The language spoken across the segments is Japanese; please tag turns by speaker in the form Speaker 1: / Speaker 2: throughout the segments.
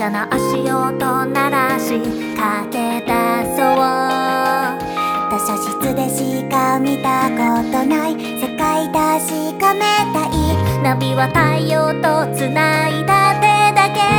Speaker 1: 車の足音鳴らし駆け出そう。図書室でしか見たことない世界確かめたい。ナビは太陽とつないだ手だけ。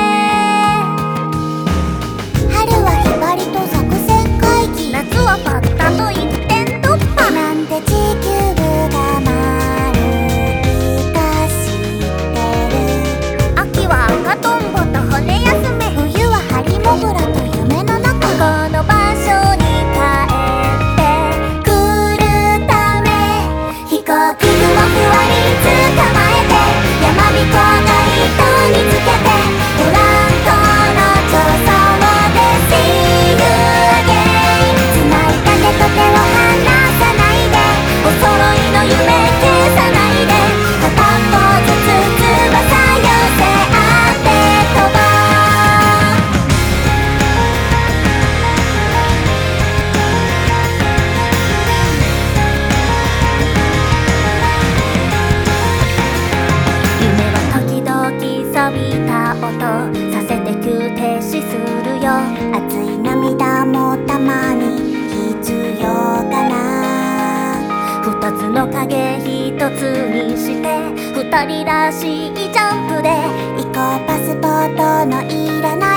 Speaker 1: 春はひばりと作戦会議、夏はバッタと一点突破。なんて地球部が丸いか知ってる。秋は赤とんぼと骨休め、冬はハリモグラと夢の中。この場所に帰ってくるため、飛行機雲ふわり捕まえて、山彦が糸につけて、ブランコの助走で See you again。 繋いだ手と手を離さないで、お揃いの夢消さないで、片方ずつ翼寄せ合って飛ぼう。夢は時々錆びた音させて急停止するよ。熱い涙もたまに必要かな。二つの影一つにして二人らしいジャンプで行こう。パスポートのいらない